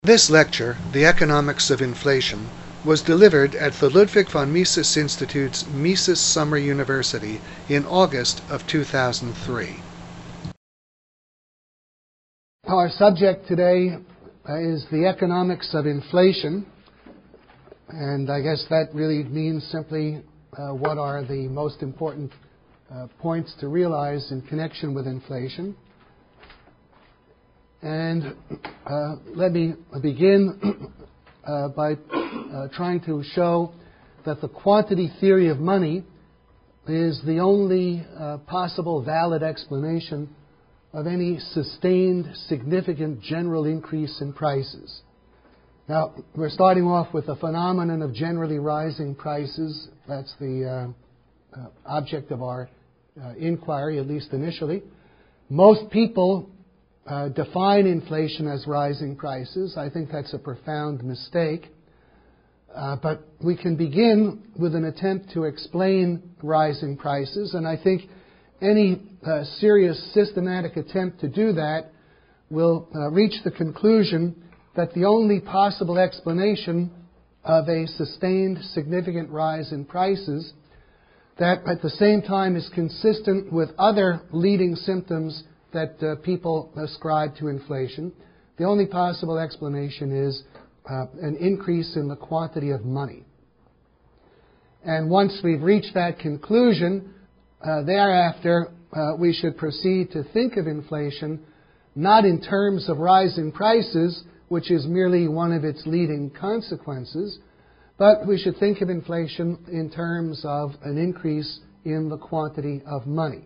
This lecture, The Economics of Inflation, was delivered at the Ludwig von Mises Institute's Mises Summer University in August of 2003. Our subject today is the economics of inflation, and I guess that really means simply what are the most important points to realize in connection with inflation. And let me begin by trying to show that the quantity theory of money is the only possible valid explanation of any sustained, significant general increase in prices. Now, we're starting off with the phenomenon of generally rising prices. That's the object of our inquiry, at least initially. Most people define inflation as rising prices. I think that's a profound mistake. But we can begin with an attempt to explain rising prices, and I think any serious systematic attempt to do that will reach the conclusion that the only possible explanation of a sustained significant rise in prices that at the same time is consistent with other leading symptoms that people ascribe to inflation, the only possible explanation is an increase in the quantity of money. And once we've reached that conclusion, thereafter we should proceed to think of inflation not in terms of rising prices, which is merely one of its leading consequences, but we should think of inflation in terms of an increase in the quantity of money.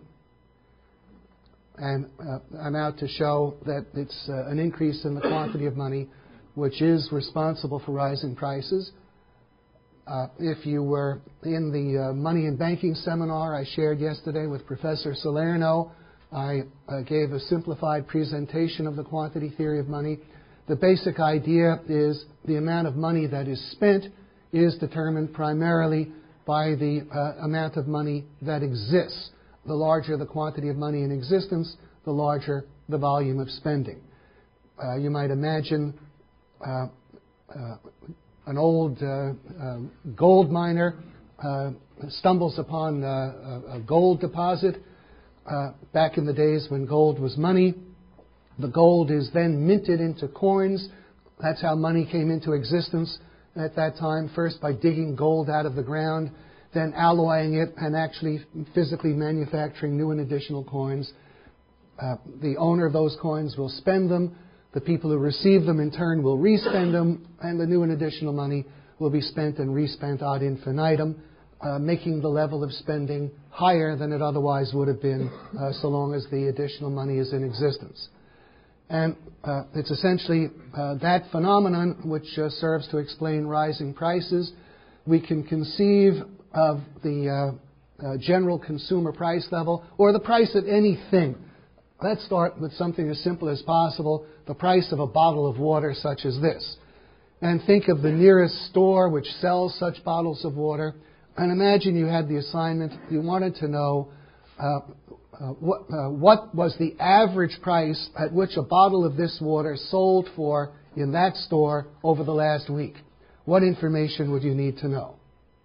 And I'm out to show that it's an increase in the quantity of money which is responsible for rising prices. If you were in the Money and Banking seminar I shared yesterday with Professor Salerno, I gave a simplified presentation of the quantity theory of money. The basic idea is the amount of money that is spent is determined primarily by the amount of money that exists. The larger the quantity of money in existence, the larger the volume of spending. You might imagine an old gold miner stumbles upon a gold deposit back in the days when gold was money. The gold is then minted into coins. That's how money came into existence at that time, first by digging gold out of the ground, then alloying it and actually physically manufacturing new and additional coins. The owner of those coins will spend them. The people who receive them in turn will respend them, and the new and additional money will be spent and respent ad infinitum, making the level of spending higher than it otherwise would have been so long as the additional money is in existence. And it's essentially that phenomenon which serves to explain rising prices. We can conceive of the general consumer price level, or the price of anything. Let's start with something as simple as possible, the price of a bottle of water such as this. And think of the nearest store which sells such bottles of water, and imagine you had the assignment, you wanted to know what was the average price at which a bottle of this water sold for in that store over the last week. What information would you need to know?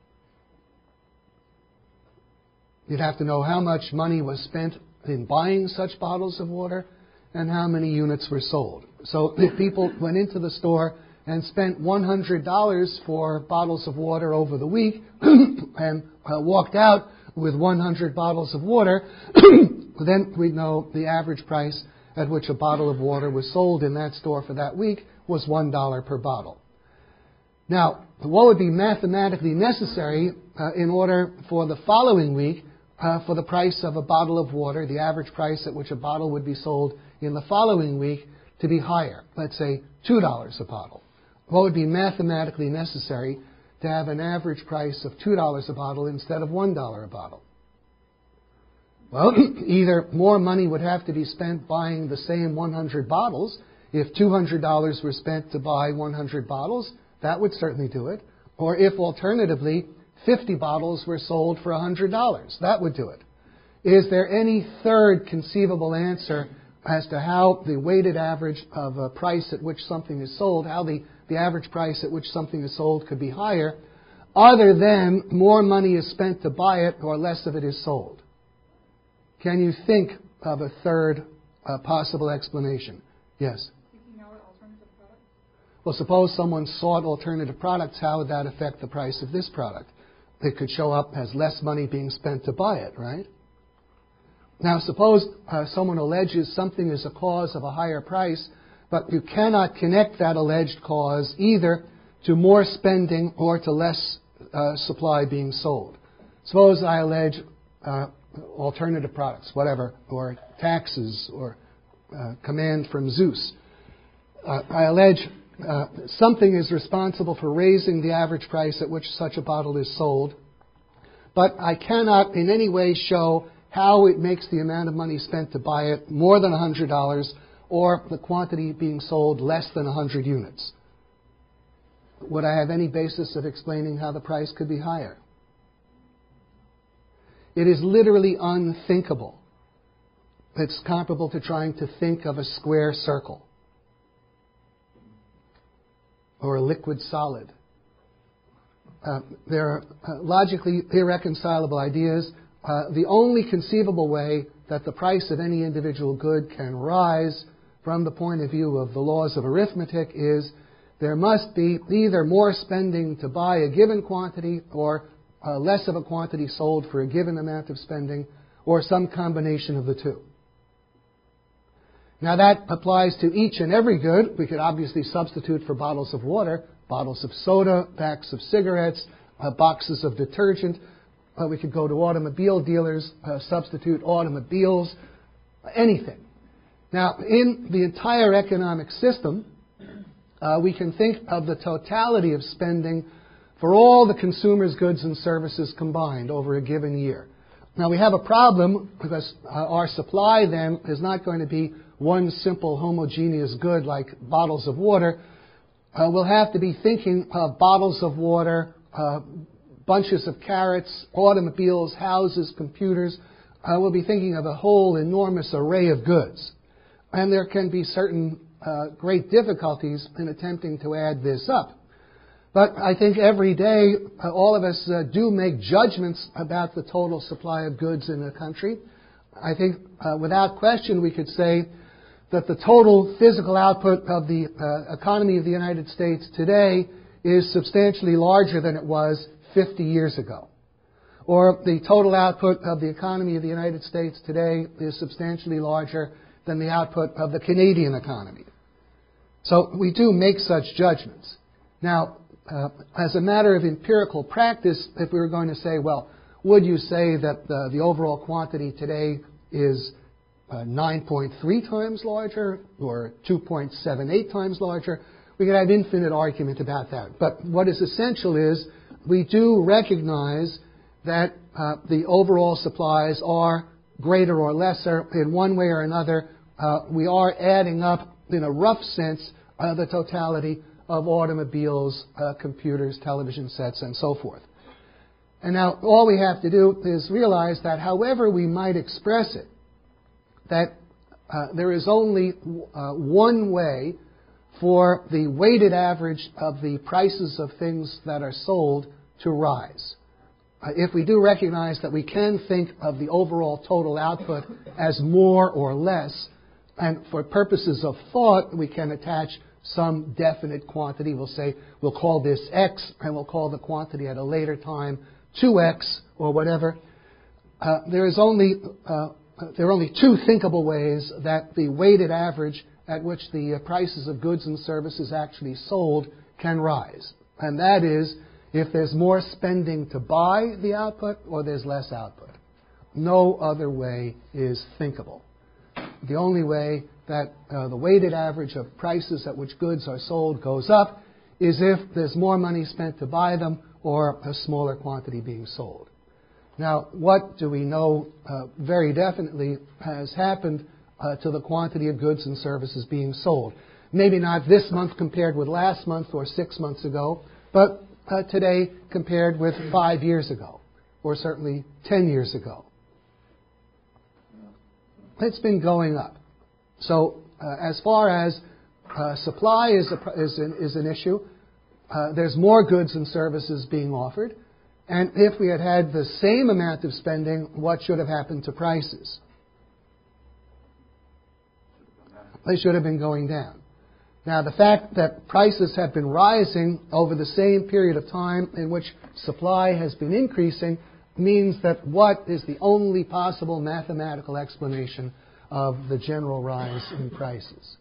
You'd have to know how much money was spent in buying such bottles of water and how many units were sold. So if people went into the store and spent $100 for bottles of water over the week and walked out with 100 bottles of water, then we'd know the average price at which a bottle of water was sold in that store for that week was $1 per bottle. Now, what would be mathematically necessary in order for the following week for the price of a bottle of water, the average price at which a bottle would be sold in the following week, to be higher? Let's say $2 a bottle. What would be mathematically necessary to have an average price of $2 a bottle instead of $1 a bottle? Well, either more money would have to be spent buying the same 100 bottles. If $200 were spent to buy 100 bottles, that would certainly do it. Or if alternatively 50 bottles were sold for $100, that would do it. Is there any third conceivable answer as to how the weighted average of a price at which something is sold, how the average price at which something is sold could be higher, other than more money is spent to buy it or less of it is sold. Can you think of a third possible explanation? Yes? Seeking out alternative products? Well, suppose someone sought alternative products, how would that affect the price of this product? It could show up as less money being spent to buy it, right? Now, suppose someone alleges something is a cause of a higher price, but you cannot connect that alleged cause either to more spending or to less supply being sold. Suppose I allege alternative products, whatever, or taxes, or command from Zeus. I allege something is responsible for raising the average price at which such a bottle is sold, but I cannot in any way show how it makes the amount of money spent to buy it more than $100 or the quantity being sold less than 100 units. Would I have any basis of explaining how the price could be higher? It is literally unthinkable. It's comparable to trying to think of a square circle or a liquid solid. There are logically irreconcilable ideas. The only conceivable way that the price of any individual good can rise from the point of view of the laws of arithmetic is there must be either more spending to buy a given quantity or less of a quantity sold for a given amount of spending, or some combination of the two. Now that applies to each and every good. We could obviously substitute for bottles of water, bottles of soda, packs of cigarettes, boxes of detergent. We could go to automobile dealers, substitute automobiles, anything. Now, in the entire economic system, we can think of the totality of spending for all the consumer's goods and services combined over a given year. Now, we have a problem because our supply then is not going to be one simple homogeneous good like bottles of water. We'll have to be thinking of bottles of water, bunches of carrots, automobiles, houses, computers. We'll be thinking of a whole enormous array of goods. And there can be certain great difficulties in attempting to add this up. But I think every day all of us do make judgments about the total supply of goods in the country. I think without question we could say that the total physical output of the economy of the United States today is substantially larger than it was 50 years ago. Or the total output of the economy of the United States today is substantially larger than the output of the Canadian economy. So we do make such judgments. Now, as a matter of empirical practice, if we were going to say, well, would you say that the overall quantity today is 9.3 times larger or 2.78 times larger? We could have infinite argument about that. But what is essential is we do recognize that the overall supplies are greater or lesser in one way or another. We are adding up, in a rough sense, the totality of automobiles, computers, television sets, and so forth. And now all we have to do is realize that however we might express it, that there is only one way for the weighted average of the prices of things that are sold to rise. If we do recognize that we can think of the overall total output as more or less, and for purposes of thought, we can attach some definite quantity. We'll say, we'll call this X, and we'll call the quantity at a later time 2X, or whatever. There are only two thinkable ways that the weighted average at which the prices of goods and services actually sold can rise. And that is if there's more spending to buy the output or there's less output. No other way is thinkable. The only way that the weighted average of prices at which goods are sold goes up is if there's more money spent to buy them or a smaller quantity being sold. Now, what do we know very definitely has happened to the quantity of goods and services being sold? Maybe not this month compared with last month or 6 months ago, but today compared with 5 years ago, or certainly 10 years ago. It's been going up. So as far as supply is an issue, there's more goods and services being offered. And if we had had the same amount of spending, what should have happened to prices? They should have been going down. Now, the fact that prices have been rising over the same period of time in which supply has been increasing means that what is the only possible mathematical explanation of the general rise in prices?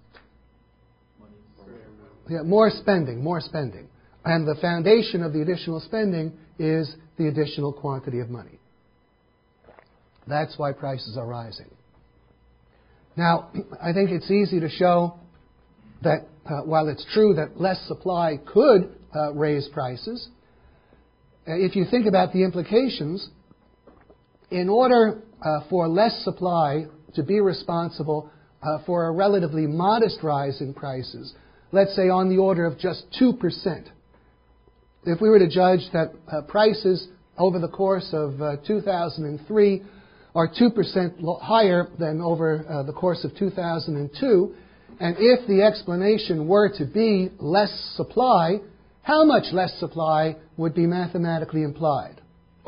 Yeah, more spending. And the foundation of the additional spending is the additional quantity of money. That's why prices are rising. Now, I think it's easy to show that while it's true that less supply could raise prices, if you think about the implications, in order for less supply to be responsible for a relatively modest rise in prices, let's say on the order of just 2%, if we were to judge that prices over the course of 2003 are 2% higher than over the course of 2002, and if the explanation were to be less supply, how much less supply would be mathematically implied?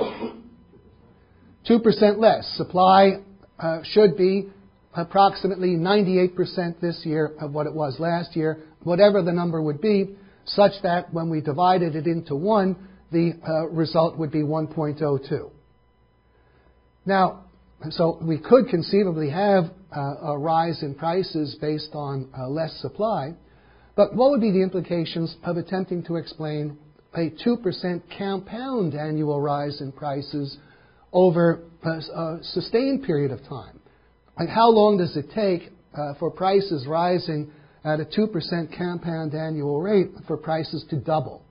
2% less. Supply should be approximately 98% this year of what it was last year, whatever the number would be, such that when we divided it into 1, the result would be 1.02. Now, so we could conceivably have a rise in prices based on less supply, but what would be the implications of attempting to explain a 2% compound annual rise in prices over a sustained period of time? Like, how long does it take for prices rising at a 2% compound annual rate for prices to double?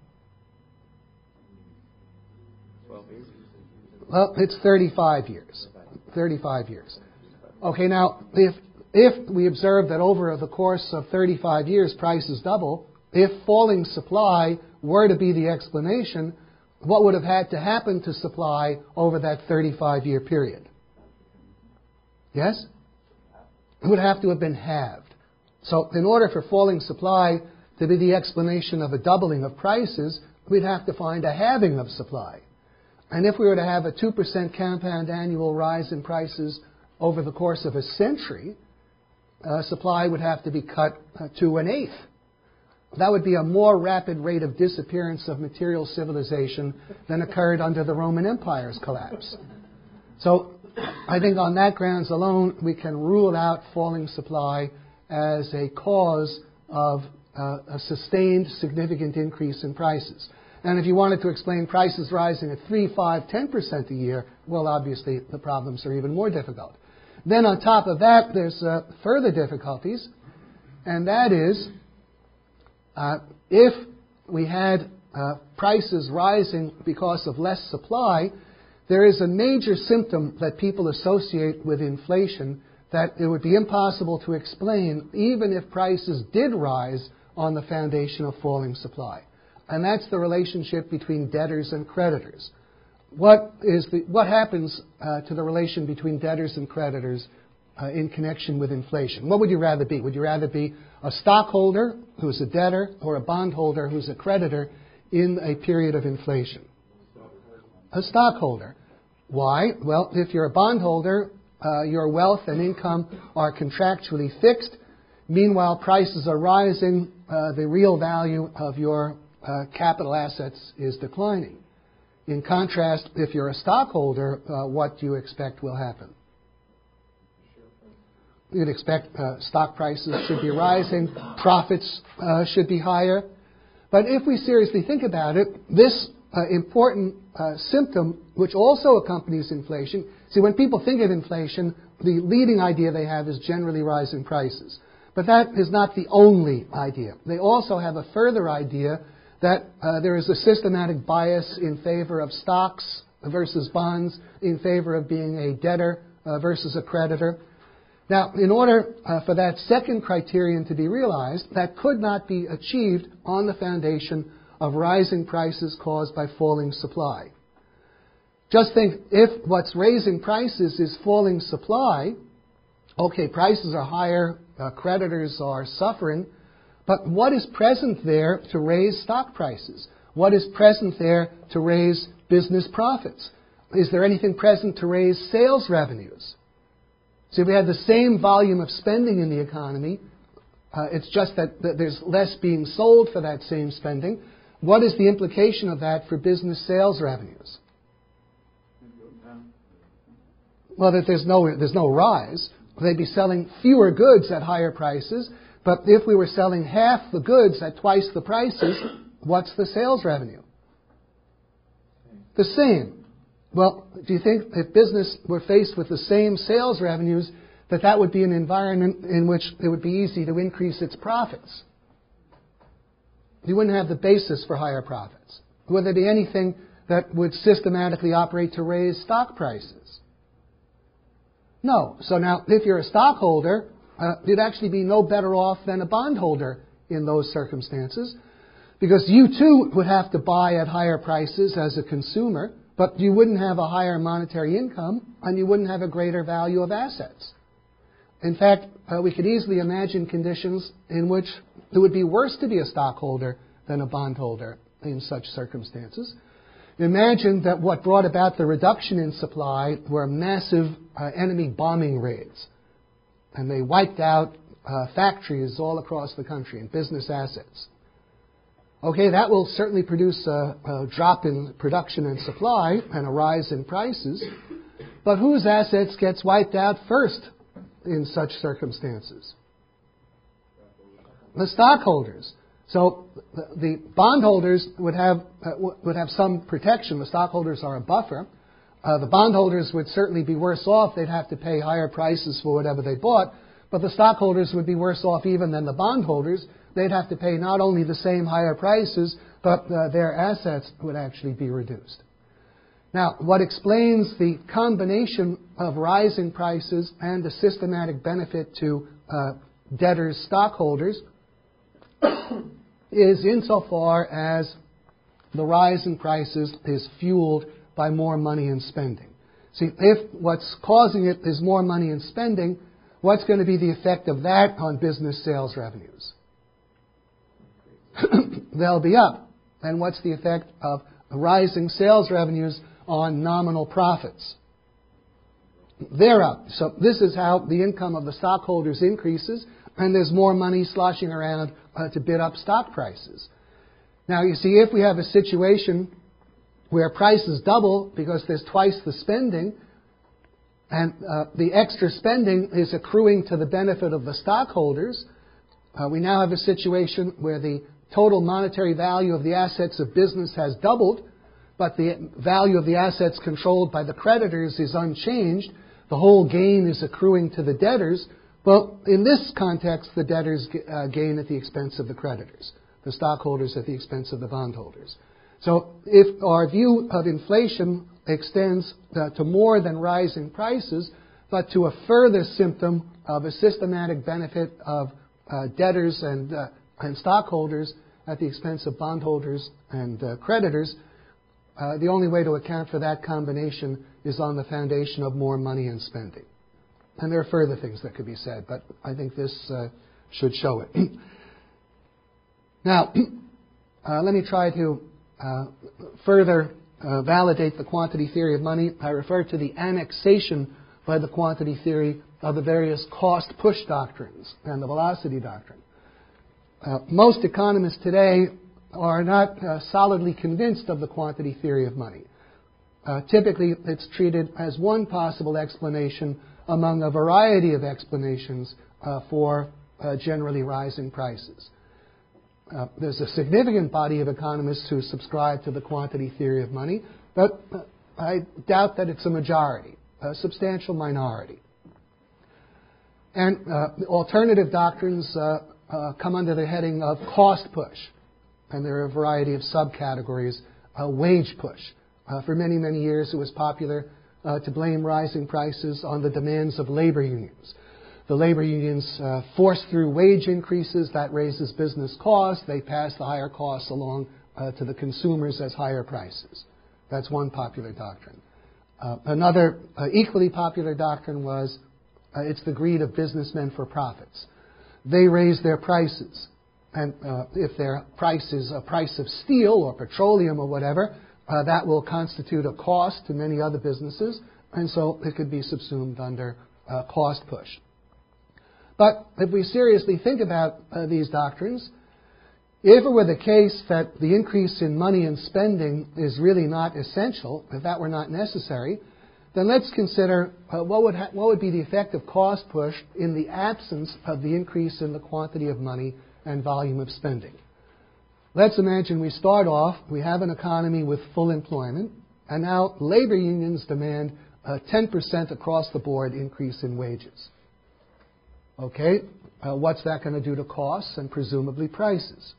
12 years? Well, it's 35 years. 35 years. Okay, now, if we observe that over the course of 35 years prices double, if falling supply were to be the explanation, what would have had to happen to supply over that 35-year period? Yes? It would have to have been halved. So in order for falling supply to be the explanation of a doubling of prices, we'd have to find a halving of supply. And if we were to have a 2% compound annual rise in prices over the course of a century, supply would have to be cut to 1/8. That would be a more rapid rate of disappearance of material civilization than occurred under the Roman Empire's collapse. So I think on that grounds alone, we can rule out falling supply as a cause of a sustained significant increase in prices. And if you wanted to explain prices rising at 3, 5, 10% a year, well, obviously the problems are even more difficult. Then on top of that, there's further difficulties, and that is if we had prices rising because of less supply, there is a major symptom that people associate with inflation that it would be impossible to explain even if prices did rise on the foundation of falling supply. And that's the relationship between debtors and creditors. What happens to the relation between debtors and creditors in connection with inflation? What would you rather be? Would you rather be a stockholder who's a debtor or a bondholder who's a creditor in a period of inflation? A stockholder. Why? Well, if you're a bondholder, your wealth and income are contractually fixed. Meanwhile, prices are rising. The real value of your capital assets is declining. In contrast, if you're a stockholder, what do you expect will happen? You'd expect stock prices should be rising, profits should be higher. But if we seriously think about it, this important symptom, which also accompanies inflation, see, when people think of inflation, the leading idea they have is generally rising prices. But that is not the only idea. They also have a further idea that there is a systematic bias in favor of stocks versus bonds, in favor of being a debtor versus a creditor. Now, in order for that second criterion to be realized, that could not be achieved on the foundation of rising prices caused by falling supply. Just think, if what's raising prices is falling supply, okay, prices are higher creditors are suffering. But what is present there to raise stock prices? What is present there to raise business profits? Is there anything present to raise sales revenues? See, if we had the same volume of spending in the economy, it's just that there's less being sold for that same spending. What is the implication of that for business sales revenues? Well, that there's no rise. They'd be selling fewer goods at higher prices, but if we were selling half the goods at twice the prices, what's the sales revenue? The same. Well, do you think if business were faced with the same sales revenues, that would be an environment in which it would be easy to increase its profits? You wouldn't have the basis for higher profits. Would there be anything that would systematically operate to raise stock prices? No. So now, if you're a stockholder, you'd actually be no better off than a bondholder in those circumstances, because you too would have to buy at higher prices as a consumer, but you wouldn't have a higher monetary income, and you wouldn't have a greater value of assets. In fact, we could easily imagine conditions in which it would be worse to be a stockholder than a bondholder in such circumstances. Imagine that what brought about the reduction in supply were massive enemy bombing raids, and they wiped out factories all across the country and business assets. Okay, that will certainly produce a drop in production and supply and a rise in prices, but whose assets gets wiped out first in such circumstances? The stockholders. So the bondholders would have some protection. The stockholders are a buffer. The bondholders would certainly be worse off. They'd have to pay higher prices for whatever they bought, but the stockholders would be worse off even than the bondholders. They'd have to pay not only the same higher prices, but their assets would actually be reduced. Now, what explains the combination of rising prices and the systematic benefit to debtors' stockholders is insofar as the rise in prices is fueled by more money in spending. See, if what's causing it is more money in spending, what's going to be the effect of that on business sales revenues? They'll be up. And what's the effect of rising sales revenues on nominal profits? They're up. So this is how the income of the stockholders increases, and there's more money sloshing around to bid up stock prices. Now, you see, if we have a situation where prices double because there's twice the spending, and the extra spending is accruing to the benefit of the stockholders, we now have a situation where the total monetary value of the assets of business has doubled, but the value of the assets controlled by the creditors is unchanged. The whole gain is accruing to the debtors. Well, in this context, the debtors gain at the expense of the creditors, the stockholders at the expense of the bondholders. So if our view of inflation extends to more than rising prices, but to a further symptom of a systematic benefit of debtors and stockholders at the expense of bondholders and creditors, the only way to account for that combination is on the foundation of more money and spending. And there are further things that could be said, but I think this should show it. Now, let me try to further validate the quantity theory of money. I refer to the annexation by the quantity theory of the various cost push doctrines and the velocity doctrine. Most economists today are not solidly convinced of the quantity theory of money. Typically, it's treated as one possible explanation among a variety of explanations for generally rising prices. There's a significant body of economists who subscribe to the quantity theory of money, but I doubt that it's a majority, a substantial minority. And alternative doctrines come under the heading of cost push, and there are a variety of subcategories. Wage push. For many, many years, it was popular to blame rising prices on the demands of labor unions. The labor unions force through wage increases. That raises business costs. They pass the higher costs along to the consumers as higher prices. That's one popular doctrine. Another equally popular doctrine was it's the greed of businessmen for profits. they raise their prices. And if their price is a price of steel or petroleum or whatever, that will constitute a cost to many other businesses, and so it could be subsumed under cost push. But if we seriously think about these doctrines, if it were the case that the increase in money and spending is really not essential, if that were not necessary, then let's consider what would be the effect of cost push in the absence of the increase in the quantity of money and volume of spending. Let's imagine we start off, we have an economy with full employment, and now labor unions demand a 10% across the board increase in wages. Okay, what's that going to do to costs and presumably prices?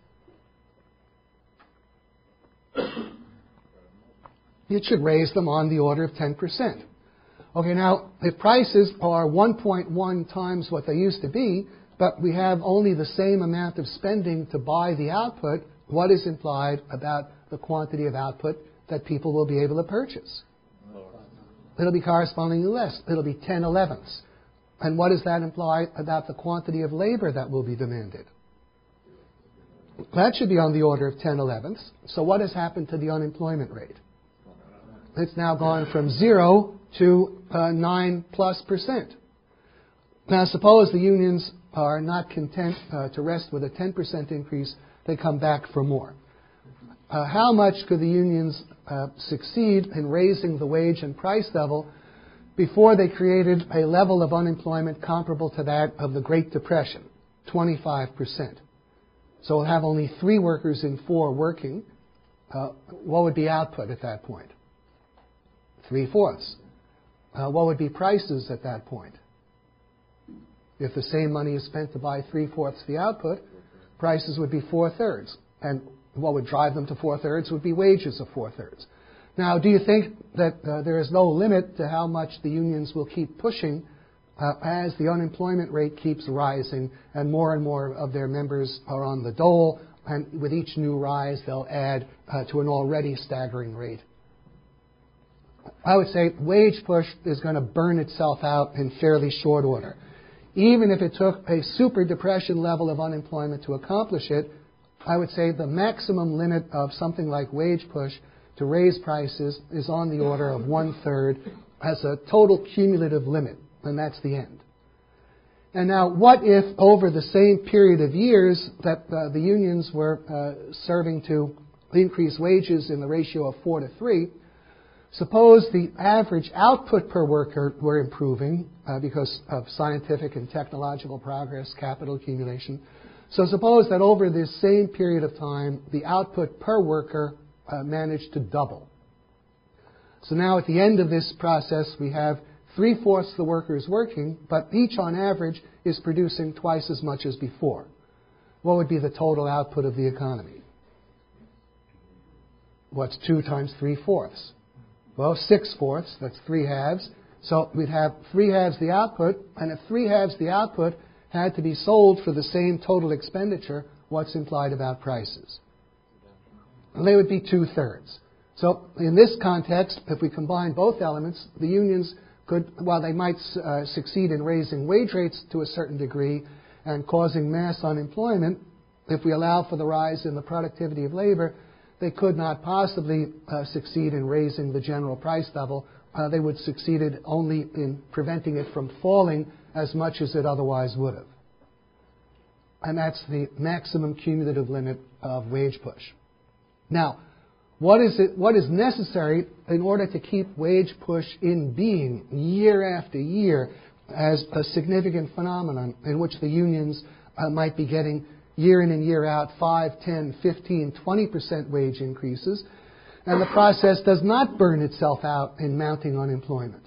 It should raise them on the order of 10%. Okay, now, if prices are 1.1 times what they used to be, but we have only the same amount of spending to buy the output, what is implied about the quantity of output that people will be able to purchase? It'll be correspondingly less. It'll be 10/11ths. And what does that imply about the quantity of labor that will be demanded? That should be on the order of 10/11ths. So what has happened to the unemployment rate? It's now gone from 0 to 9+%. Now suppose the unions are not content to rest with a 10% increase, they come back for more. How much could the unions succeed in raising the wage and price level before they created a level of unemployment comparable to that of the Great Depression? 25%. So we'll have only 3 workers in 4 working. What would be output at that point? 3/4. What would be prices at that point? If the same money is spent to buy 3/4 the output, prices would be 4/3. And what would drive them to 4/3 would be wages of 4/3. Now, do you think that there is no limit to how much the unions will keep pushing as the unemployment rate keeps rising and more of their members are on the dole, and with each new rise they'll add to an already staggering rate? I would say wage push is going to burn itself out in fairly short order. Even if it took a super depression level of unemployment to accomplish it, I would say the maximum limit of something like wage push to raise prices is on the order of 1/3 as a total cumulative limit, and that's the end. And now, what if over the same period of years that the unions were serving to increase wages in the ratio of 4 to 3, suppose the average output per worker were improving because of scientific and technological progress, capital accumulation. So suppose that over this same period of time, the output per worker managed to double. So now at the end of this process, we have 3/4 the workers working, but each on average is producing twice as much as before. What would be the total output of the economy? What's 2 times 3/4? Well, 6/4, that's 3/2. So we'd have 3/2 the output, and if 3/2 the output had to be sold for the same total expenditure, what's implied about prices? And they would be 2/3. So in this context, if we combine both elements, the unions could, while they might succeed in raising wage rates to a certain degree and causing mass unemployment, if we allow for the rise in the productivity of labor, they could not possibly succeed in raising the general price level. They would succeed only in preventing it from falling as much as it otherwise would have. And that's the maximum cumulative limit of wage push. Now, what is necessary in order to keep wage push in being year after year as a significant phenomenon in which the unions might be getting year in and year out 5, 10, 15, 20% wage increases, and the process does not burn itself out in mounting unemployment?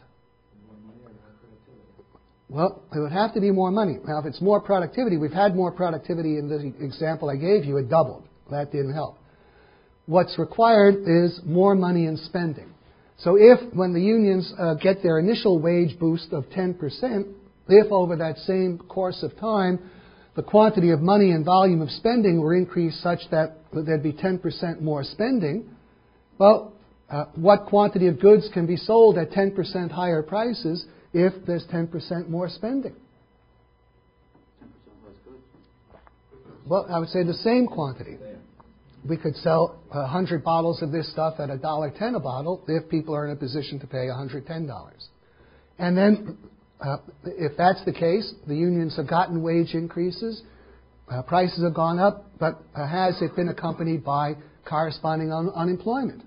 Well, it would have to be more money. Now, if it's more productivity, we've had more productivity in the example I gave you. It doubled. That didn't help. What's required is more money in spending. So if, when the unions get their initial wage boost of 10%, if over that same course of time the quantity of money and volume of spending were increased such that there'd be 10% more spending, well, what quantity of goods can be sold at 10% higher prices if there's 10% more spending? Well, I would say the same quantity. We could sell 100 bottles of this stuff at $1.10 a bottle if people are in a position to pay $110. And then, if that's the case, the unions have gotten wage increases, prices have gone up, but has it been accompanied by corresponding unemployment?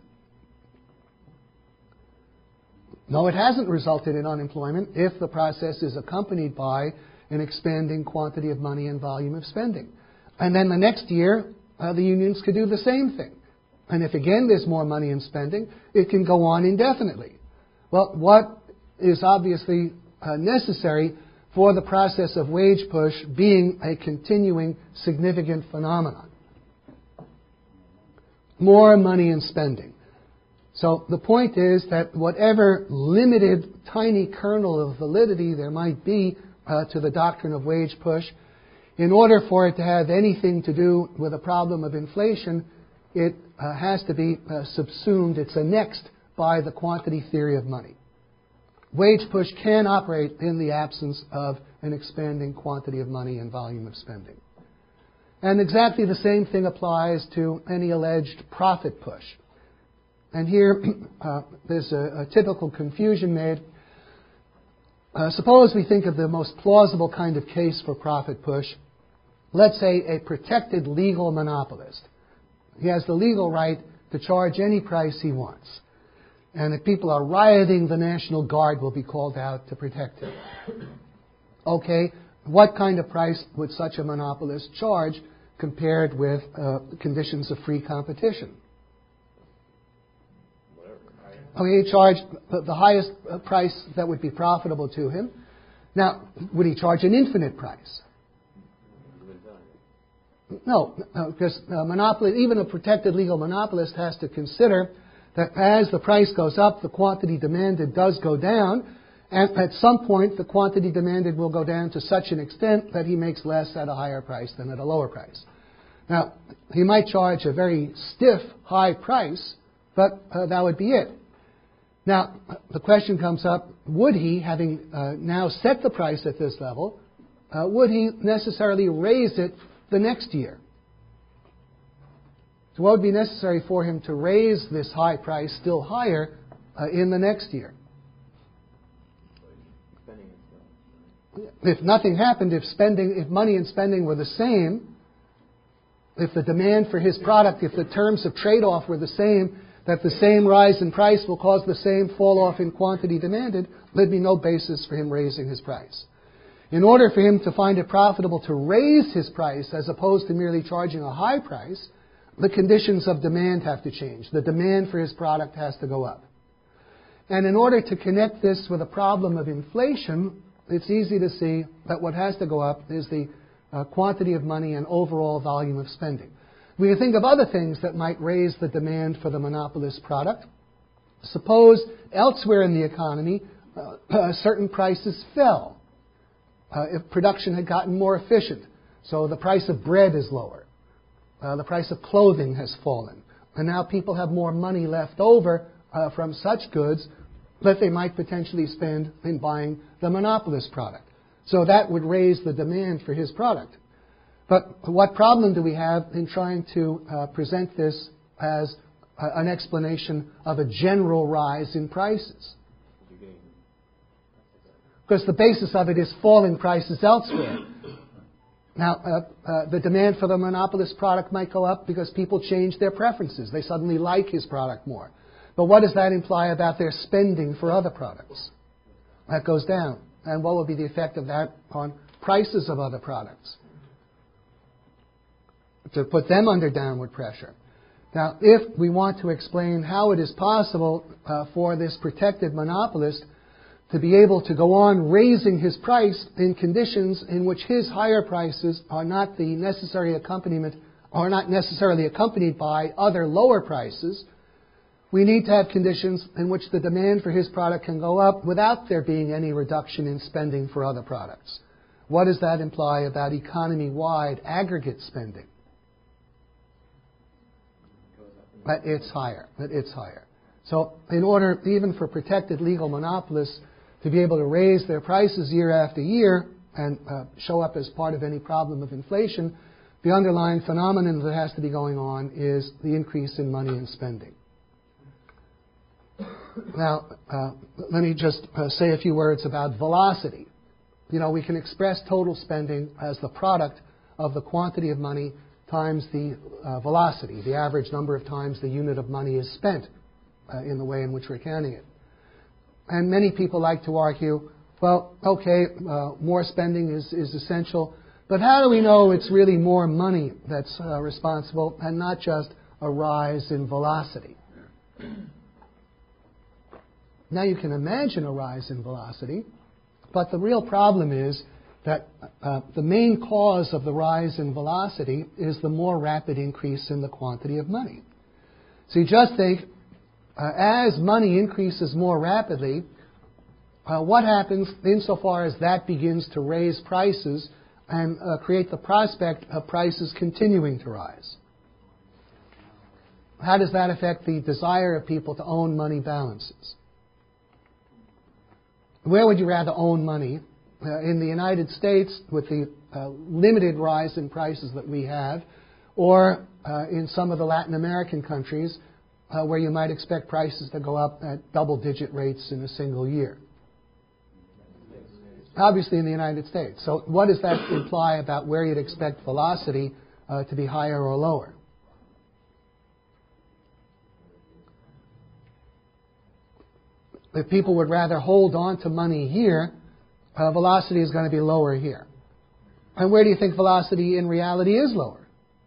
No, it hasn't resulted in unemployment if the process is accompanied by an expanding quantity of money and volume of spending. And then the next year, the unions could do the same thing. And if again there's more money in spending, it can go on indefinitely. Well, what is obviously necessary for the process of wage push being a continuing significant phenomenon? More money in spending. So the point is that whatever limited tiny kernel of validity there might be to the doctrine of wage push, in order for it to have anything to do with a problem of inflation, it has to be subsumed, it's annexed by the quantity theory of money. Wage push can operate in the absence of an expanding quantity of money and volume of spending. And exactly the same thing applies to any alleged profit push. And here there's a typical confusion made. Suppose we think of the most plausible kind of case for profit push. Let's say a protected legal monopolist. He has the legal right to charge any price he wants. And if people are rioting, the National Guard will be called out to protect him. Okay, what kind of price would such a monopolist charge compared with conditions of free competition? Okay, he charged the highest price that would be profitable to him. Now, would he charge an infinite price? No, because even a protected legal monopolist has to consider that as the price goes up, the quantity demanded does go down, and at some point the quantity demanded will go down to such an extent that he makes less at a higher price than at a lower price. Now, he might charge a very stiff, high price, but that would be it. Now, the question comes up, would he, having now set the price at this level, would he necessarily raise it the next year? So what would be necessary for him to raise this high price still higher in the next year? If nothing happened, if money and spending were the same, if the demand for his product, if the terms of trade-off were the same, that the same rise in price will cause the same fall off in quantity demanded, there'd be no basis for him raising his price. In order for him to find it profitable to raise his price as opposed to merely charging a high price, the conditions of demand have to change. The demand for his product has to go up. And in order to connect this with a problem of inflation, it's easy to see that what has to go up is the quantity of money and overall volume of spending. We can think of other things that might raise the demand for the monopolist product. Suppose elsewhere in the economy, certain prices fell. If production had gotten more efficient, so the price of bread is lower. The price of clothing has fallen. And now people have more money left over from such goods that they might potentially spend in buying the monopolist product. So that would raise the demand for his product. But what problem do we have in trying to present this as an explanation of a general rise in prices? Because the basis of it is falling prices elsewhere. Now, the demand for the monopolist product might go up because people change their preferences. They suddenly like his product more. But what does that imply about their spending for other products? That goes down. And what will be the effect of that on prices of other products? To put them under downward pressure. Now, if we want to explain how it is possible for this protected monopolist to be able to go on raising his price in conditions in which his higher prices are not the necessary accompaniment, are not necessarily accompanied by other lower prices, we need to have conditions in which the demand for his product can go up without there being any reduction in spending for other products. What does that imply about economy-wide aggregate spending? That it's higher. So in order, even for protected legal monopolists, to be able to raise their prices year after year and show up as part of any problem of inflation, the underlying phenomenon that has to be going on is the increase in money and spending. Now, let me just say a few words about velocity. You know, we can express total spending as the product of the quantity of money times the velocity, the average number of times the unit of money is spent in the way in which we're counting it. And many people like to argue, well, okay, more spending is essential, but how do we know it's really more money that's responsible and not just a rise in velocity? Now you can imagine a rise in velocity, but the real problem is that the main cause of the rise in velocity is the more rapid increase in the quantity of money. So you just think, as money increases more rapidly, what happens insofar as that begins to raise prices and create the prospect of prices continuing to rise? How does that affect the desire of people to own money balances? Where would you rather own money? In the United States, with the limited rise in prices that we have, or in some of the Latin American countries where you might expect prices to go up at double-digit rates in a single year? Obviously in the United States. So what does that imply about where you'd expect velocity to be higher or lower? If people would rather hold on to money here, velocity is going to be lower here. And where do you think velocity in reality is lower?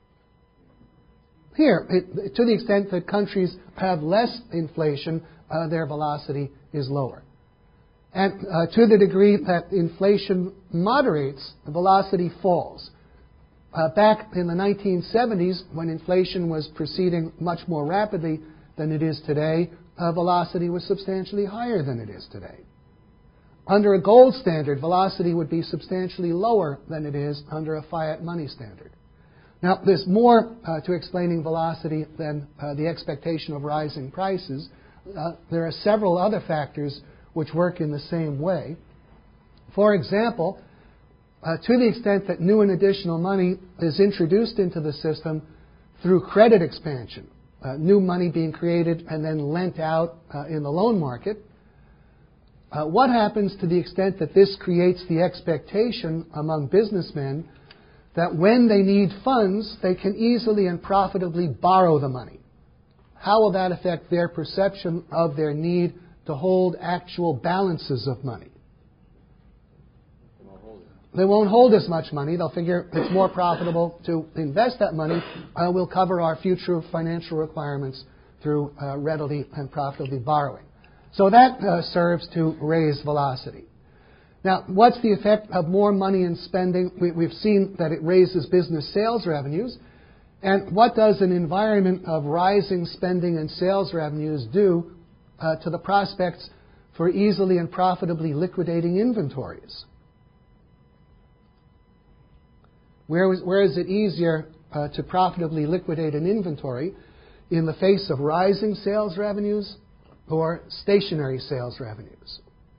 Here. To the extent that countries have less inflation, their velocity is lower. And to the degree that inflation moderates, the velocity falls. Back in the 1970s, when inflation was proceeding much more rapidly than it is today, velocity was substantially higher than it is today. Under a gold standard, velocity would be substantially lower than it is under a fiat money standard. Now, there's more to explaining velocity than the expectation of rising prices. There are several other factors which work in the same way. For example, to the extent that new and additional money is introduced into the system through credit expansion, new money being created and then lent out in the loan market, what happens to the extent that this creates the expectation among businessmen that when they need funds, they can easily and profitably borrow the money? How will that affect their perception of their need to hold actual balances of money? They won't hold as much money. They'll figure it's more profitable to invest that money. We'll cover our future financial requirements through readily and profitably borrowing. So that serves to raise velocity. Now, what's the effect of more money in spending? We've seen that it raises business sales revenues. And what does an environment of rising spending and sales revenues do to the prospects for easily and profitably liquidating inventories? Where is it easier to profitably liquidate an inventory? In the face of rising sales revenues or stationary sales revenues?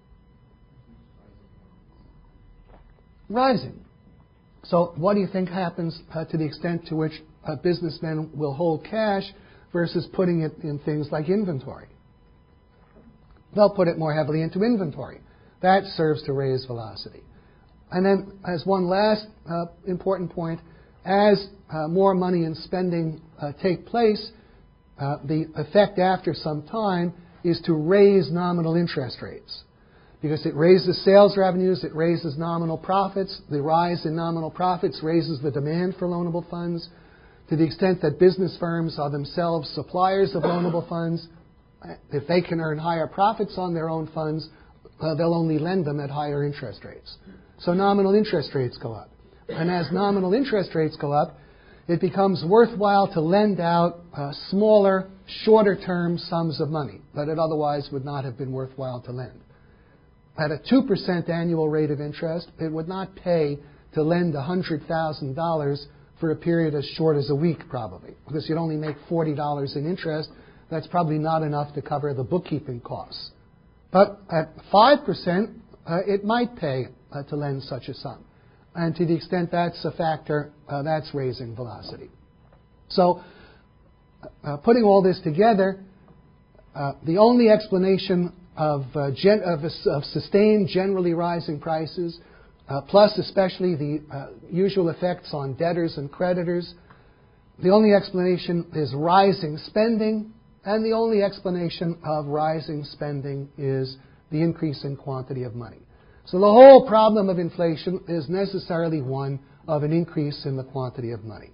Rising. So what do you think happens to the extent to which businessmen will hold cash versus putting it in things like inventory? They'll put it more heavily into inventory. That serves to raise velocity. And then, as one last important point, as more money and spending take place, the effect after some time is to raise nominal interest rates. Because it raises sales revenues, it raises nominal profits. The rise in nominal profits raises the demand for loanable funds. To the extent that business firms are themselves suppliers of loanable funds, if they can earn higher profits on their own funds, they'll only lend them at higher interest rates. So nominal interest rates go up. And as nominal interest rates go up, it becomes worthwhile to lend out smaller, shorter-term sums of money that it otherwise would not have been worthwhile to lend. At a 2% annual rate of interest, it would not pay to lend $100,000 for a period as short as a week, probably, because you'd only make $40 in interest. That's probably not enough to cover the bookkeeping costs. But at 5%, it might pay to lend such a sum. And to the extent that's a factor, that's raising velocity. So, putting all this together, the only explanation of sustained, generally rising prices, plus especially the usual effects on debtors and creditors, the only explanation is rising spending, and the only explanation of rising spending is the increase in quantity of money. So the whole problem of inflation is necessarily one of an increase in the quantity of money.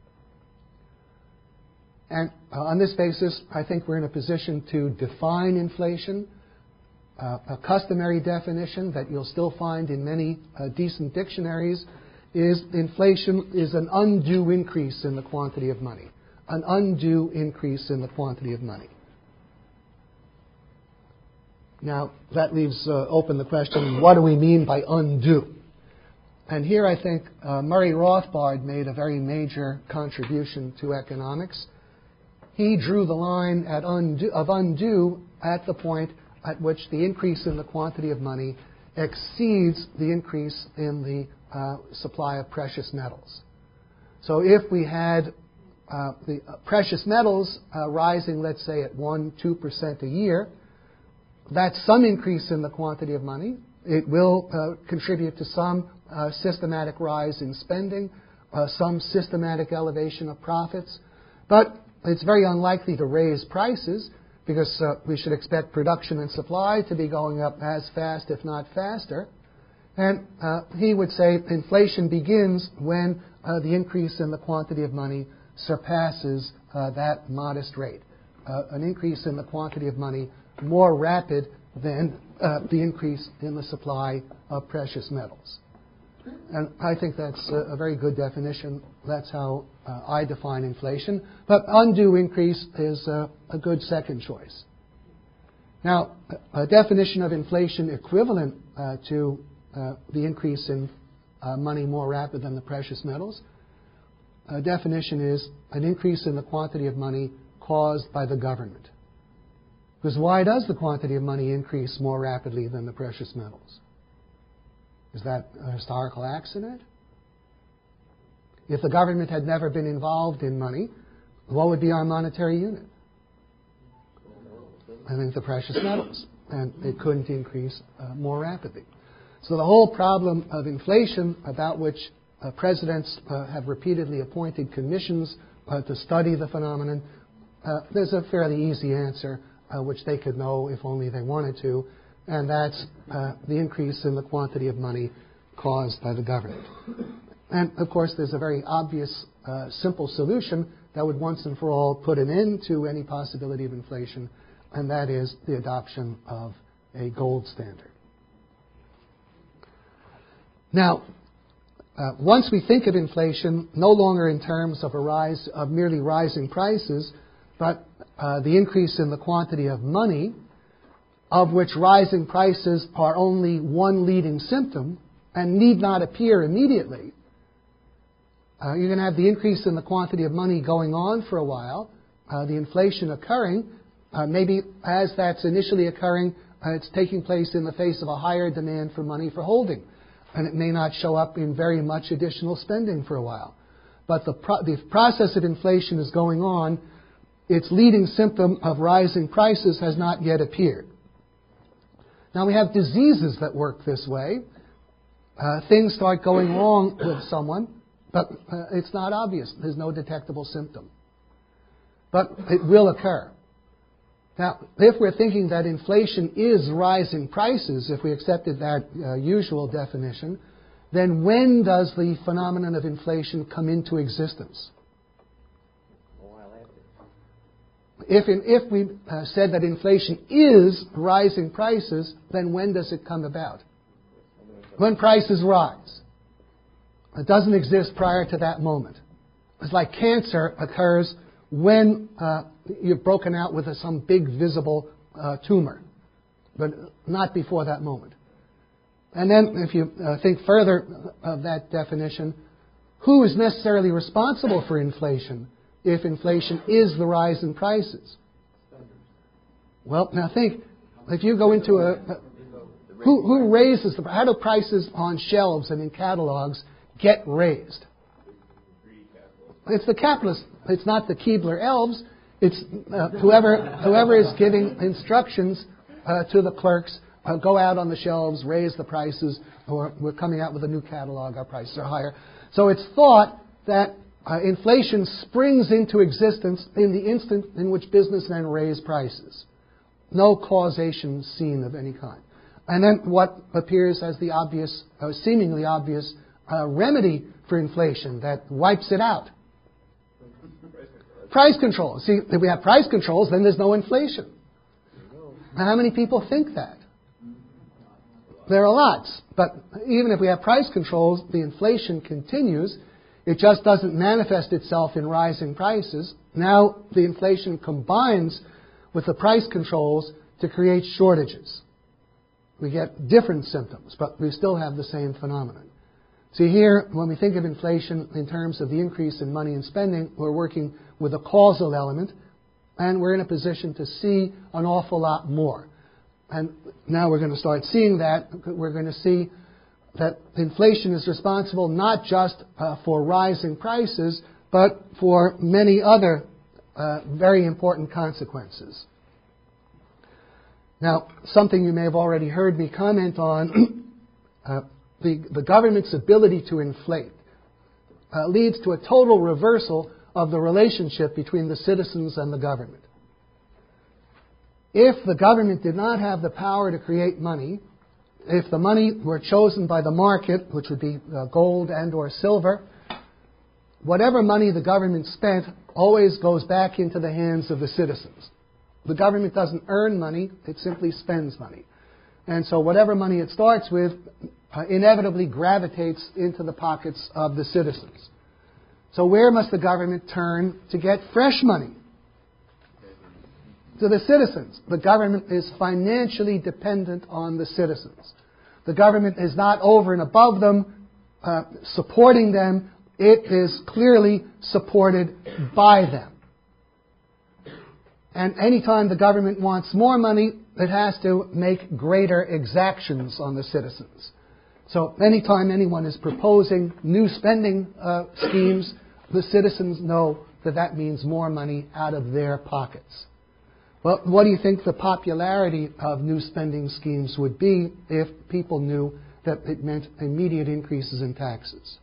And on this basis, I think we're in a position to define inflation. A customary definition that you'll still find in many decent dictionaries is inflation is an undue increase in the quantity of money. An undue increase in the quantity of money. Now, that leaves open the question, what do we mean by undue? And here I think Murray Rothbard made a very major contribution to economics. He drew the line at undue at the point at which the increase in the quantity of money exceeds the increase in the supply of precious metals. So if we had the precious metals rising, let's say, at 1-2% a year, that's some increase in the quantity of money. It will contribute to some systematic rise in spending, some systematic elevation of profits. But it's very unlikely to raise prices because we should expect production and supply to be going up as fast, if not faster. And he would say inflation begins when the increase in the quantity of money surpasses that modest rate. An increase in the quantity of money more rapid than the increase in the supply of precious metals. And I think that's a very good definition. That's how I define inflation. But undue increase is a good second choice. Now, a definition of inflation equivalent to the increase in money more rapid than the precious metals, a definition is an increase in the quantity of money caused by the government. Because why does the quantity of money increase more rapidly than the precious metals? Is that a historical accident? If the government had never been involved in money, what would be our monetary unit? I think the precious metals. And it couldn't increase more rapidly. So the whole problem of inflation, about which presidents have repeatedly appointed commissions to study the phenomenon, there's a fairly easy answer which they could know if only they wanted to, and that's the increase in the quantity of money caused by the government. And, of course, there's a very obvious, simple solution that would once and for all put an end to any possibility of inflation, and that is the adoption of a gold standard. Now, once we think of inflation no longer in terms of a rise of merely rising prices, but the increase in the quantity of money, of which rising prices are only one leading symptom and need not appear immediately. You're going to have the increase in the quantity of money going on for a while, the inflation occurring. Maybe as that's initially occurring, it's taking place in the face of a higher demand for money for holding. And it may not show up in very much additional spending for a while. But the process of inflation is going on. Its leading symptom of rising prices has not yet appeared. Now we have diseases that work this way. Things start going wrong with someone, but it's not obvious. There's no detectable symptom. But it will occur. Now, if we're thinking that inflation is rising prices, if we accepted that usual definition, then when does the phenomenon of inflation come into existence? If we said that inflation is rising prices, then when does it come about? When prices rise. It doesn't exist prior to that moment. It's like cancer occurs when you've broken out with some big visible tumor, but not before that moment. And then if you think further of that definition, who is necessarily responsible for inflation if inflation is the rise in prices? Well, now think, if you go into who raises how do prices on shelves and in catalogs get raised. It's the capitalists. It's not the Keebler elves. It's whoever is giving instructions to the clerks, go out on the shelves, raise the prices, or we're coming out with a new catalog, our prices are higher. So it's thought that inflation springs into existence in the instant in which businessmen raise prices. No causation seen of any kind. And then what appears as the obvious, seemingly obvious, remedy for inflation that wipes it out. Price control. See, if we have price controls, then there's no inflation. Now, how many people think that? There are lots. But even if we have price controls, the inflation continues. It just doesn't manifest itself in rising prices. Now the inflation combines with the price controls to create shortages. We get different symptoms, but we still have the same phenomenon. See here, when we think of inflation in terms of the increase in money and spending, we're working with a causal element, and we're in a position to see an awful lot more. And now we're going to start seeing that. We're going to see that inflation is responsible not just for rising prices, but for many other very important consequences. Now, something you may have already heard me comment on, the government's ability to inflate leads to a total reversal of the relationship between the citizens and the government. If the government did not have the power to create money, if the money were chosen by the market, which would be gold and or silver, whatever money the government spent always goes back into the hands of the citizens. The government doesn't earn money, it simply spends money. And so whatever money it starts with inevitably gravitates into the pockets of the citizens. So where must the government turn to get fresh money? To the citizens. The government is financially dependent on the citizens. The government is not over and above them, supporting them. It is clearly supported by them. And anytime the government wants more money, it has to make greater exactions on the citizens. So anytime anyone is proposing new spending schemes, the citizens know that that means more money out of their pockets. Well, what do you think the popularity of new spending schemes would be if people knew that it meant immediate increases in taxes?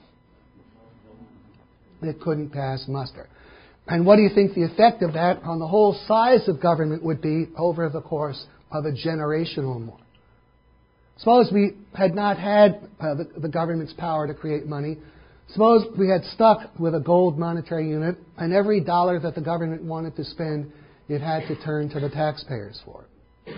It couldn't pass muster. And what do you think the effect of that on the whole size of government would be over the course of a generation or more? Suppose we had not had the government's power to create money. Suppose we had stuck with a gold monetary unit, and every dollar that the government wanted to spend, it had to turn to the taxpayers for it.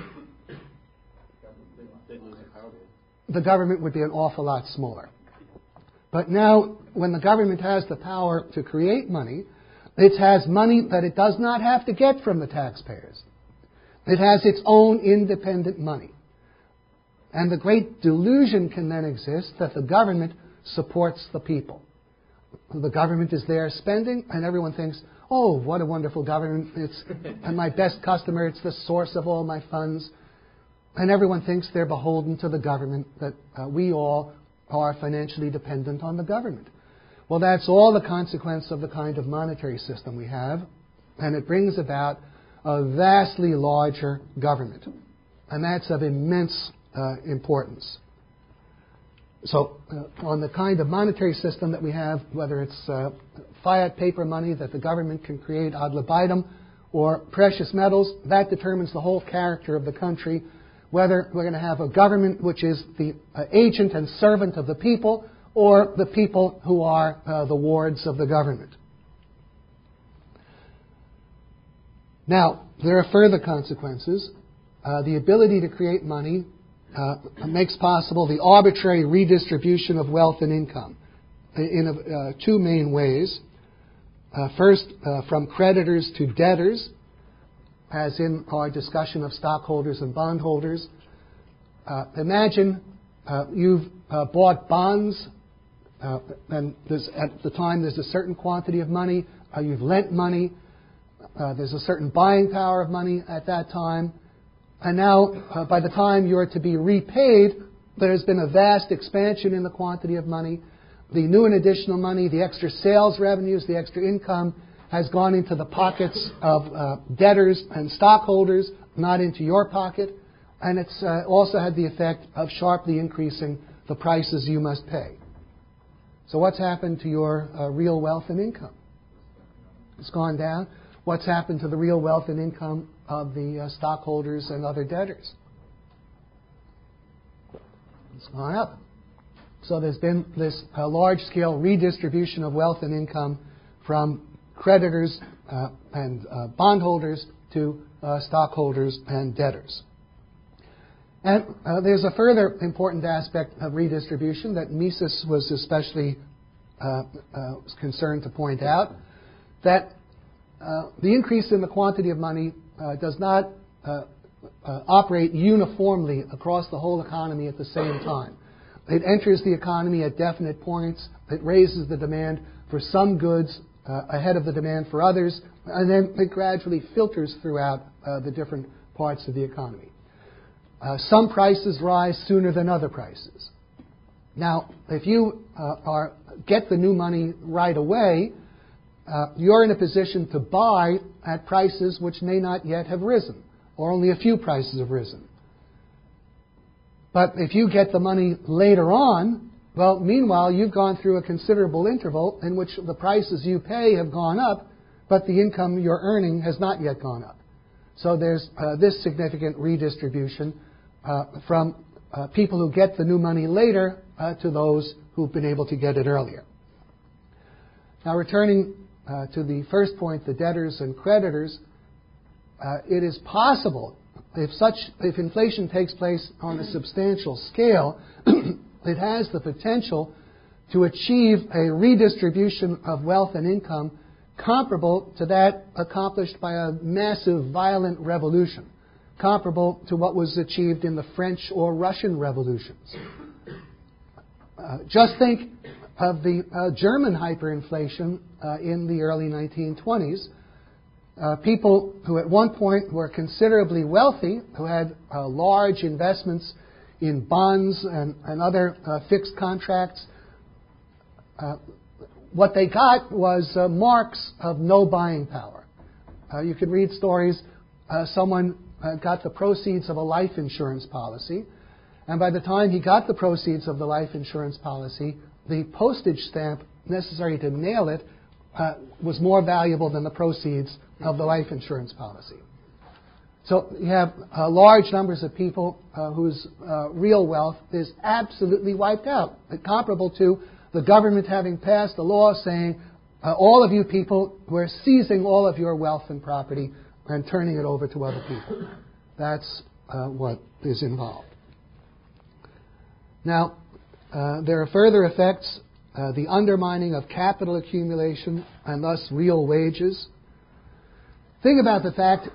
The government would be an awful lot smaller. But now, when the government has the power to create money, it has money that it does not have to get from the taxpayers. It has its own independent money. And the great delusion can then exist that the government supports the people. The government is there spending, and everyone thinks, oh, what a wonderful government. It's my best customer. It's the source of all my funds. And everyone thinks they're beholden to the government, that we all are financially dependent on the government. Well, that's all the consequence of the kind of monetary system we have, and it brings about a vastly larger government. And that's of immense importance. So on the kind of monetary system that we have, whether it's fiat paper money that the government can create ad libitum or precious metals, that determines the whole character of the country, whether we're going to have a government which is the agent and servant of the people or the people who are the wards of the government. Now, there are further consequences. The ability to create money makes possible the arbitrary redistribution of wealth and income in two main ways. First, from creditors to debtors, as in our discussion of stockholders and bondholders. Imagine you've bought bonds, and at the time there's a certain quantity of money. You've lent money. There's a certain buying power of money at that time. And now, by the time you're to be repaid, there's been a vast expansion in the quantity of money. the new and additional money, the extra sales revenues, the extra income has gone into the pockets of debtors and stockholders, not into your pocket. And it's also had the effect of sharply increasing the prices you must pay. So what's happened to your real wealth and income? It's gone down. What's happened to the real wealth and income of the stockholders and other debtors? It's gone up. So there's been this large-scale redistribution of wealth and income from creditors and bondholders to stockholders and debtors. And there's a further important aspect of redistribution that Mises was especially concerned to point out, that the increase in the quantity of money does not operate uniformly across the whole economy at the same time. It enters the economy at definite points. It raises the demand for some goods ahead of the demand for others, and then it gradually filters throughout the different parts of the economy. Some prices rise sooner than other prices. Now, if you get the new money right away, you're in a position to buy at prices which may not yet have risen, or only a few prices have risen. But if you get the money later on, well, meanwhile, you've gone through a considerable interval in which the prices you pay have gone up, but the income you're earning has not yet gone up. So there's this significant redistribution from people who get the new money later to those who've been able to get it earlier. Now, returning to the first point, the debtors and creditors, it is possible, if inflation takes place on a substantial scale, it has the potential to achieve a redistribution of wealth and income comparable to that accomplished by a massive, violent revolution, comparable to what was achieved in the French or Russian revolutions. Just think of the German hyperinflation in the early 1920s. People who at one point were considerably wealthy, who had large investments in bonds and other fixed contracts, what they got was marks of no buying power. You could read stories. Someone got the proceeds of a life insurance policy, and by the time he got the proceeds of the life insurance policy, the postage stamp necessary to mail it was more valuable than the proceeds of the life insurance policy. So you have large numbers of people whose real wealth is absolutely wiped out, comparable to the government having passed a law saying, all of you people, we're seizing all of your wealth and property and turning it over to other people. That's what is involved. Now, there are further effects, the undermining of capital accumulation and thus real wages. Think about the fact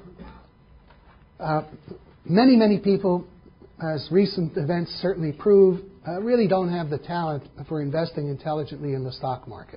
many people, as recent events certainly prove, really don't have the talent for investing intelligently in the stock market.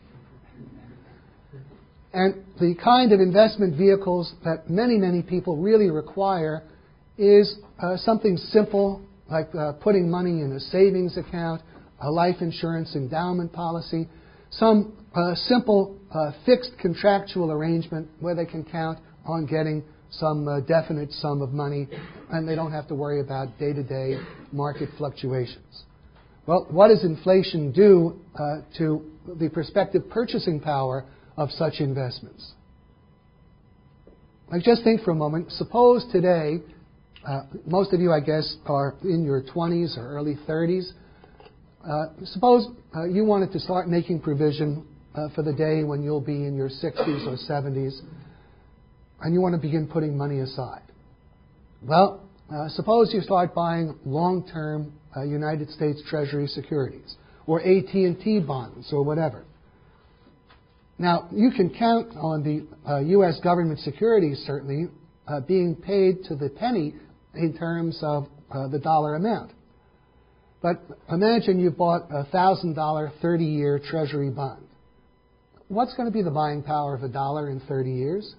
And the kind of investment vehicles that many people really require is something simple like putting money in a savings account, a life insurance endowment policy, some simple fixed contractual arrangement where they can count on getting some definite sum of money and they don't have to worry about day-to-day market fluctuations. Well, what does inflation do to the prospective purchasing power of such investments? Like, just think for a moment. Suppose today, most of you, I guess, are in your 20s or early 30s. Suppose you wanted to start making provision for the day when you'll be in your 60s or 70s, and you want to begin putting money aside. Well, suppose you start buying long-term United States Treasury securities, or AT&T bonds, or whatever. Now, you can count on the U.S. government securities, certainly, being paid to the penny in terms of the dollar amount. But imagine you bought a $1,000 30-year Treasury bond. What's going to be the buying power of $1 in 30 years?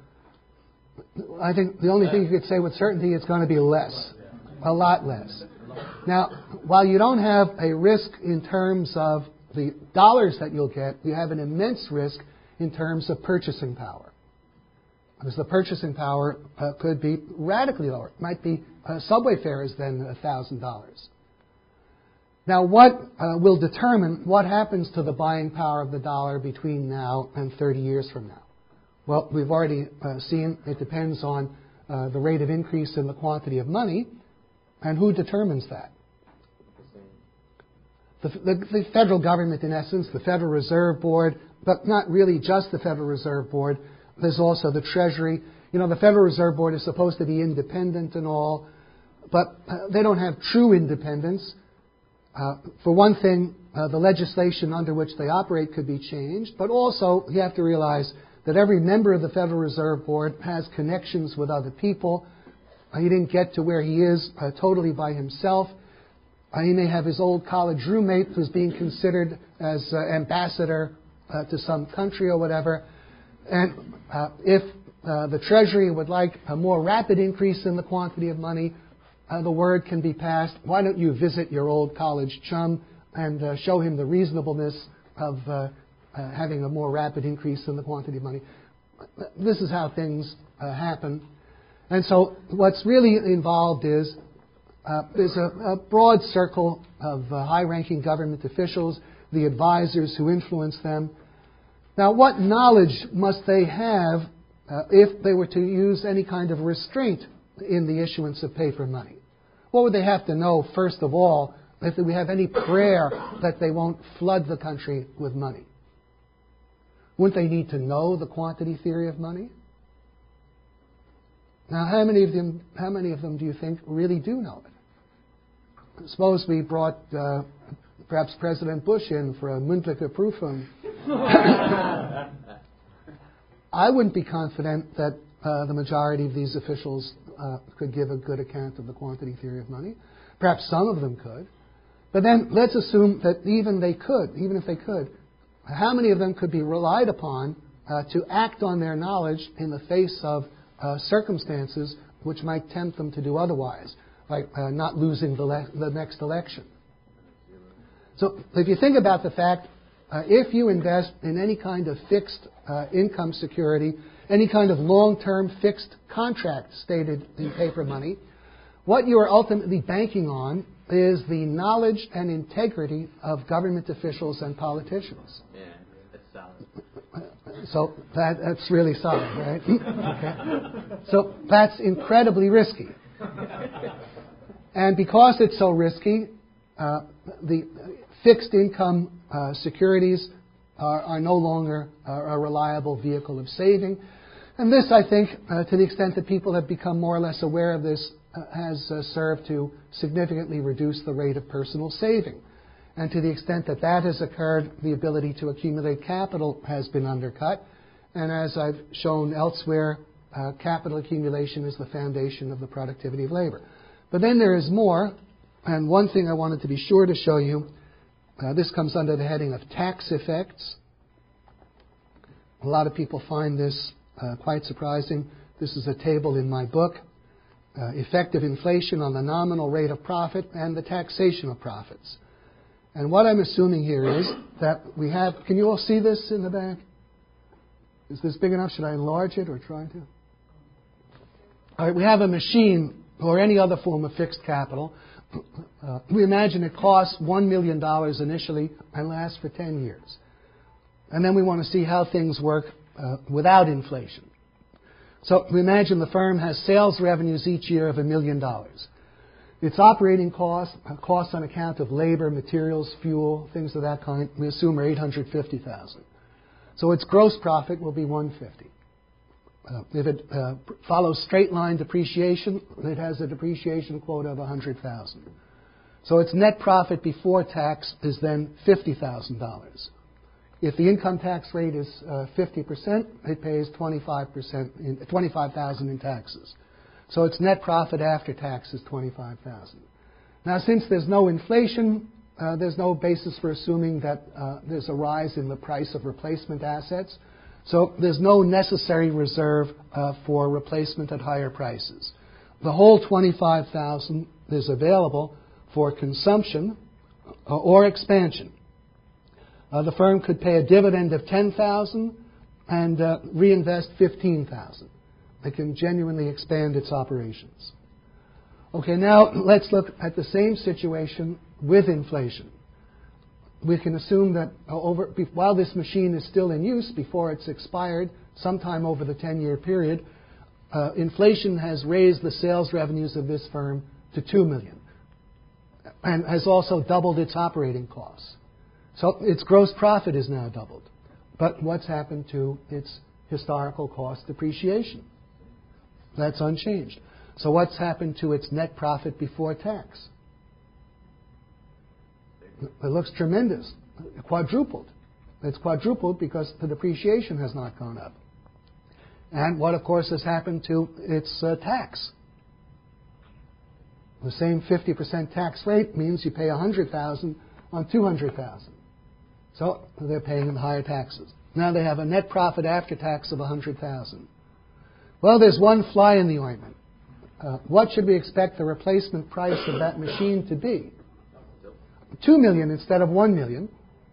I think the only thing you could say with certainty, it's going to be less, a lot less. Now, while you don't have a risk in terms of the dollars that you'll get, you have an immense risk in terms of purchasing power. Because the purchasing power could be radically lower. It might be subway fares than $1,000. Now, what will determine what happens to the buying power of the dollar between now and 30 years from now? Well, we've already seen it depends on the rate of increase in the quantity of money. And who determines that? The federal government, in essence, the Federal Reserve Board, but not really just the Federal Reserve Board. There's also the Treasury. You know, the Federal Reserve Board is supposed to be independent and all, but they don't have true independence. For one thing, the legislation under which they operate could be changed, but also you have to realize that every member of the Federal Reserve Board has connections with other people. He didn't get to where he is totally by himself. He may have his old college roommate who's being considered as ambassador to some country or whatever. And if the Treasury would like a more rapid increase in the quantity of money, the word can be passed, why don't you visit your old college chum and show him the reasonableness of having a more rapid increase in the quantity of money. This is how things happen. And so what's really involved is there's a broad circle of high-ranking government officials, the advisors who influence them. Now, what knowledge must they have if they were to use any kind of restraint in the issuance of paper money? What would they have to know, first of all, if we have any prayer that they won't flood the country with money? Wouldn't they need to know the quantity theory of money? Now, how many of them do you think really do know it? Suppose we brought perhaps President Bush in for a mündliche Prüfung. I wouldn't be confident that the majority of these officials could give a good account of the quantity theory of money. Perhaps some of them could. But then let's assume that even if they could, how many of them could be relied upon to act on their knowledge in the face of circumstances which might tempt them to do otherwise, like not losing the next election? So if you think about the fact, if you invest in any kind of fixed income security, any kind of long-term fixed contract stated in paper money, what you are ultimately banking on is the knowledge and integrity of government officials and politicians. Yeah, that's solid. So that's really solid, right? Okay. So that's incredibly risky. And because it's so risky, the fixed income securities are no longer a reliable vehicle of saving. And this, I think, to the extent that people have become more or less aware of this, has served to significantly reduce the rate of personal saving. And to the extent that that has occurred, the ability to accumulate capital has been undercut. And as I've shown elsewhere, capital accumulation is the foundation of the productivity of labor. But then there is more, and one thing I wanted to be sure to show you, this comes under the heading of tax effects. A lot of people find this quite surprising. This is a table in my book, effective inflation on the nominal rate of profit and the taxation of profits. And what I'm assuming here is that we have, can you all see this in the back? Is this big enough? Should I enlarge it or try to? All right, we have a machine or any other form of fixed capital. We imagine it costs $1 million initially and lasts for 10 years. And then we want to see how things work without inflation. So we imagine the firm has sales revenues each year of $1 million. Its operating costs on account of labor, materials, fuel, things of that kind, we assume are $850,000. So its gross profit will be $150,000. If it follows straight line depreciation, it has a depreciation quota of $100,000. So its net profit before tax is then $50,000. If the income tax rate is 50%, it pays $25,000 in taxes. So its net profit after tax is $25,000. Now, since there's no inflation, there's no basis for assuming that there's a rise in the price of replacement assets. So there's no necessary reserve for replacement at higher prices. The whole $25,000 is available for consumption or expansion. The firm could pay a dividend of $10,000 and reinvest $15,000. It can genuinely expand its operations. Okay, now let's look at the same situation with inflation. We can assume that while this machine is still in use, before it's expired, sometime over the 10-year period, inflation has raised the sales revenues of this firm to $2 million and has also doubled its operating costs. So its gross profit is now doubled. But what's happened to its historical cost depreciation? That's unchanged. So what's happened to its net profit before tax? It looks tremendous. Quadrupled. It's quadrupled because the depreciation has not gone up. And what, of course, has happened to its tax? The same 50% tax rate means you pay $100,000 on $200,000. So they're paying higher taxes. Now they have a net profit after tax of $100,000. Well, there's one fly in the ointment. What should we expect the replacement price of that machine to be? $2 million instead of $1 million.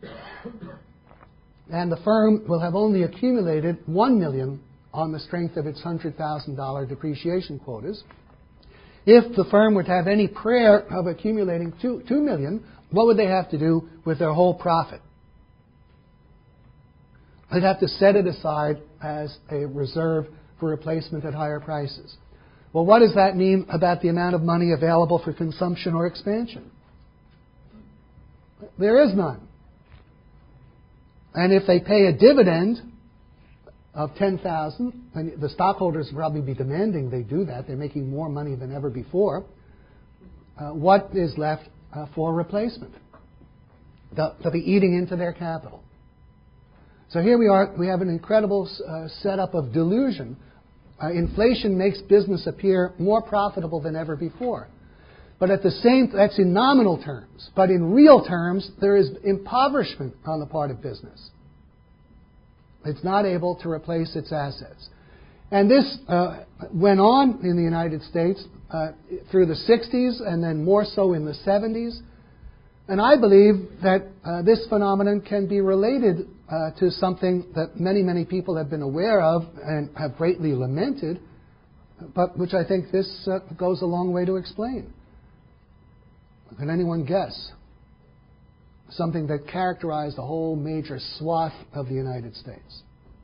And the firm will have only accumulated $1 million on the strength of its $100,000 depreciation quotas. If the firm would have any prayer of accumulating $2 million, what would they have to do with their whole profit? They'd have to set it aside as a reserve for replacement at higher prices. Well, what does that mean about the amount of money available for consumption or expansion? There is none. And if they pay a dividend of $10,000, and the stockholders will probably be demanding they do that, they're making more money than ever before, what is left for replacement? They'll be eating into their capital. So here we are, we have an incredible setup of delusion. Inflation makes business appear more profitable than ever before. But at the same, that's in nominal terms. But in real terms, there is impoverishment on the part of business. It's not able to replace its assets. And this went on in the United States through the 60s and then more so in the 70s. And I believe that this phenomenon can be related to something that many, many people have been aware of and have greatly lamented, but which I think this goes a long way to explain. Can anyone guess? Something that characterized a whole major swath of the United States.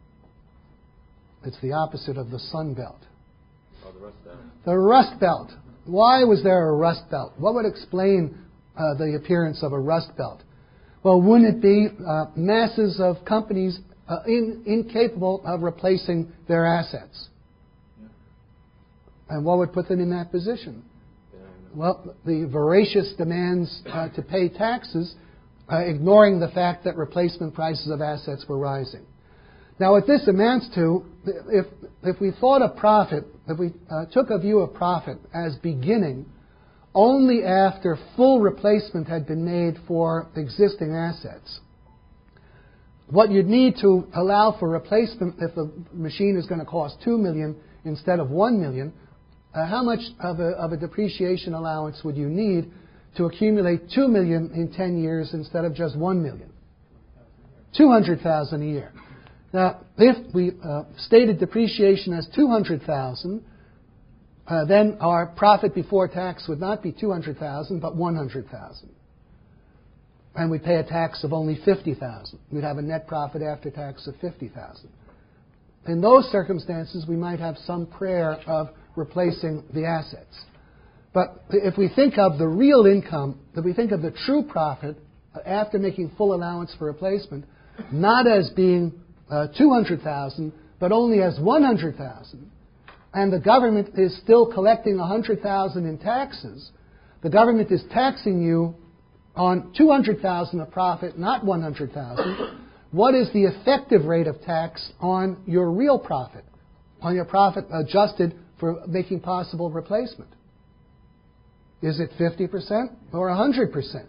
It's the opposite of the Sun Belt. Oh, the Rust Belt. The Rust Belt. Why was there a Rust Belt? What would explain the appearance of a Rust Belt? Well, wouldn't it be masses of companies incapable of replacing their assets? Yeah. And what would put them in that position? Well, the voracious demands to pay taxes, ignoring the fact that replacement prices of assets were rising. Now, what this amounts to, if we thought of profit, if we took a view of profit as beginning only after full replacement had been made for existing assets, what you'd need to allow for replacement if the machine is going to cost $2 million instead of $1 million, how much of a depreciation allowance would you need to accumulate $2 million in 10 years instead of just $1 million? $200,000 a year. Now, if we stated depreciation as $200,000, then our profit before tax would not be $200,000, but $100,000. And we'd pay a tax of only $50,000. We'd have a net profit after tax of $50,000. In those circumstances, we might have some prayer of replacing the assets. But if we think of the real income, if we think of the true profit after making full allowance for replacement, not as being $200,000, but only as $100,000, and the government is still collecting $100,000 in taxes, the government is taxing you on $200,000 of profit, not $100,000. What is the effective rate of tax on your real profit, on your profit adjusted for making possible replacement? Is it 50% or 100%?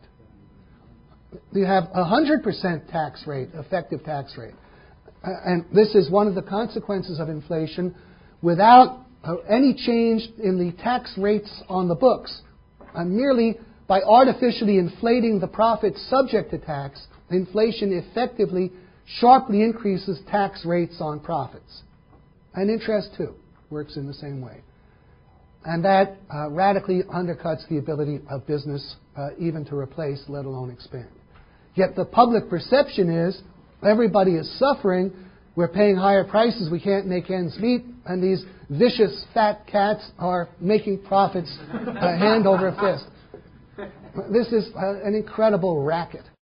You have 100% tax rate, effective tax rate. And this is one of the consequences of inflation. Without any change in the tax rates on the books, merely by artificially inflating the profits subject to tax, inflation effectively sharply increases tax rates on profits. And interest, too, works in the same way. And that radically undercuts the ability of business even to replace, let alone expand. Yet the public perception is everybody is suffering, we're paying higher prices, we can't make ends meet, and these vicious fat cats are making profits hand over fist. This is an incredible racket.